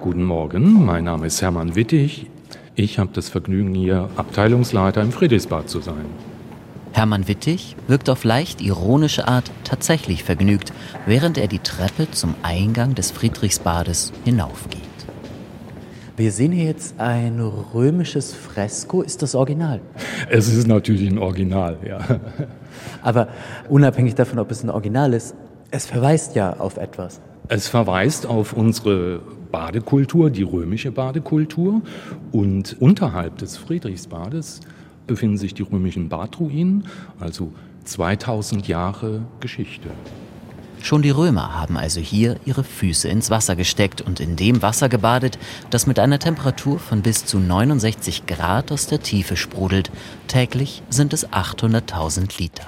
Guten Morgen, mein Name ist Hermann Wittig. Ich habe das Vergnügen, hier Abteilungsleiter im Friedrichsbad zu sein. Hermann Wittig wirkt auf leicht ironische Art tatsächlich vergnügt, während er die Treppe zum Eingang des Friedrichsbades hinaufgeht. Wir sehen hier jetzt ein römisches Fresko. Ist das Original? Es ist natürlich ein Original, ja. Aber unabhängig davon, ob es ein Original ist, es verweist ja auf etwas. Es verweist auf unsere Badekultur, die römische Badekultur. Und unterhalb des Friedrichsbades befinden sich die römischen Badruinen, also 2000 Jahre Geschichte. Schon die Römer haben also hier ihre Füße ins Wasser gesteckt und in dem Wasser gebadet, das mit einer Temperatur von bis zu 69 Grad aus der Tiefe sprudelt. Täglich sind es 800.000 Liter.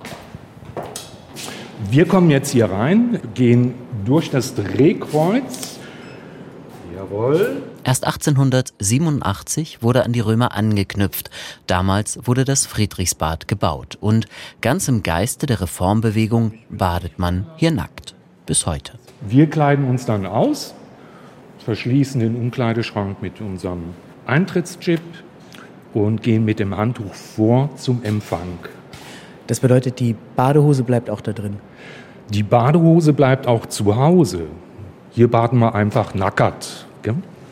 Wir kommen jetzt hier rein, gehen durch das Drehkreuz. Jawohl. Erst 1887 wurde an die Römer angeknüpft. Damals wurde das Friedrichsbad gebaut. Und ganz im Geiste der Reformbewegung badet man hier nackt. Bis heute. Wir kleiden uns dann aus, verschließen den Umkleideschrank mit unserem Eintrittschip und gehen mit dem Handtuch vor zum Empfang. Das bedeutet, die Badehose bleibt auch da drin? Die Badehose bleibt auch zu Hause. Hier baden wir einfach nackert. Gell?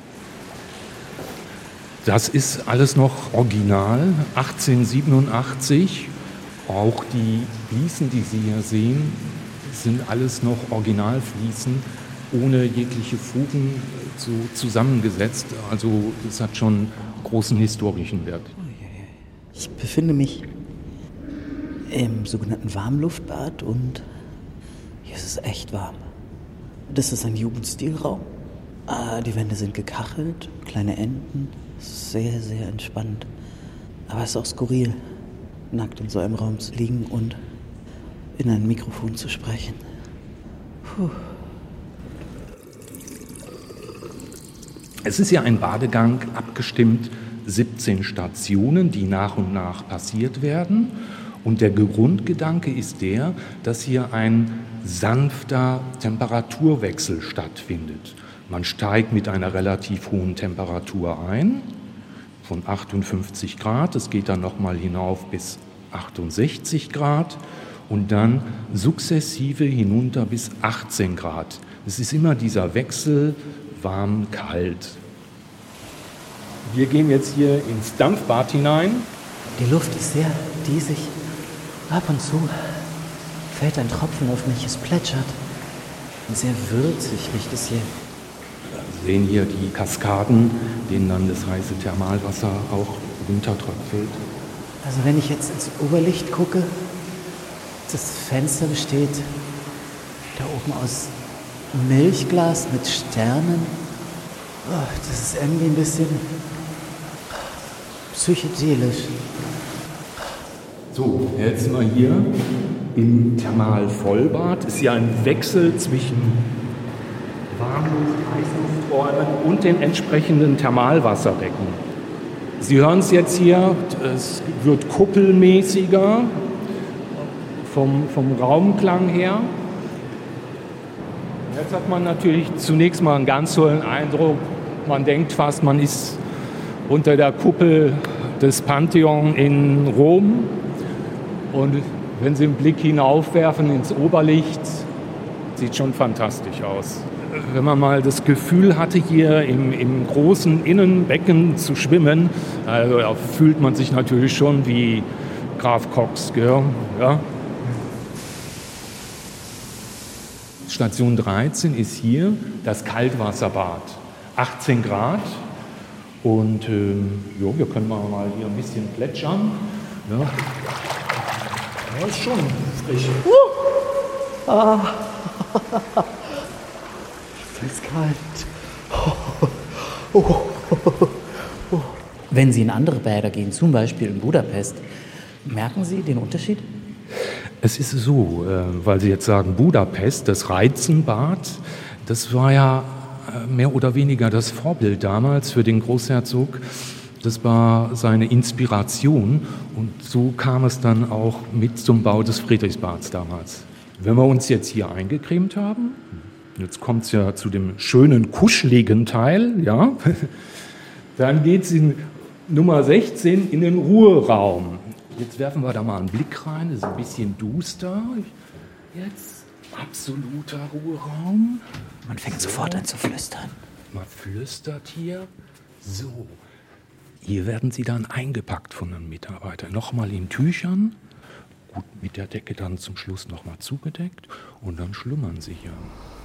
Das ist alles noch original, 1887. Auch die Fliesen, die Sie hier sehen, sind alles noch Originalfliesen, ohne jegliche Fugen so zusammengesetzt. Also das hat schon großen historischen Wert. Ich befinde mich im sogenannten Warmluftbad und hier ist es echt warm. Das ist ein Jugendstilraum. Die Wände sind gekachelt, kleine Enten. Es ist sehr, sehr entspannt. Aber es ist auch skurril, nackt in so einem Raum zu liegen und in ein Mikrofon zu sprechen. Puh. Es ist ja ein Badegang abgestimmt, 17 Stationen, die nach und nach passiert werden. Und der Grundgedanke ist der, dass hier ein sanfter Temperaturwechsel stattfindet. Man steigt mit einer relativ hohen Temperatur ein, von 58 Grad. Es geht dann nochmal hinauf bis 68 Grad und dann sukzessive hinunter bis 18 Grad. Es ist immer dieser Wechsel warm-kalt. Wir gehen jetzt hier ins Dampfbad hinein. Die Luft ist sehr diesig. Ab und zu fällt ein Tropfen auf mich, es plätschert. Und sehr würzig riecht es hier. Wir sehen hier die Kaskaden, denen dann das heiße Thermalwasser auch runtertröpfelt. Also wenn ich jetzt ins Oberlicht gucke, das Fenster besteht da oben aus Milchglas mit Sternen. Oh, das ist irgendwie ein bisschen psychedelisch. So, jetzt sind wir hier im Thermalvollbad. Ist ja ein Wechsel zwischen Warmluft, Heißlufträumen und den entsprechenden Thermalwasserbecken. Sie hören es jetzt hier, es wird kuppelmäßiger vom Raumklang her. Jetzt hat man natürlich zunächst mal einen ganz tollen Eindruck. Man denkt fast, man ist unter der Kuppel des Pantheon in Rom. Und wenn Sie einen Blick hinaufwerfen ins Oberlicht, sieht schon fantastisch aus. Wenn man mal das Gefühl hatte, hier im großen Innenbecken zu schwimmen, also da fühlt man sich natürlich schon wie Graf Cox, gell? Ja. Station 13 ist hier das Kaltwasserbad, 18 Grad. Und wir können mal hier ein bisschen plätschern. Ja. Ja, ist schon frisch. Es ist kalt. Wenn Sie in andere Bäder gehen, zum Beispiel in Budapest, merken Sie den Unterschied? Es ist so, weil Sie jetzt sagen Budapest, das Reizenbad, das war ja mehr oder weniger das Vorbild damals für den Großherzog. Das war seine Inspiration und so kam es dann auch mit zum Bau des Friedrichsbads damals. Wenn wir uns jetzt hier eingecremt haben, Jetzt kommt es ja zu dem schönen, kuscheligen Teil, ja. Dann geht es in Nummer 16 in den Ruheraum. Jetzt werfen wir da mal einen Blick rein, das ist ein bisschen duster. Jetzt absoluter Ruheraum. Man fängt sofort an zu flüstern. Man flüstert hier. So, hier werden sie dann eingepackt von den Mitarbeitern. Nochmal in Tüchern. Gut, mit der Decke dann zum Schluss nochmal zugedeckt. Und dann schlummern sie hier.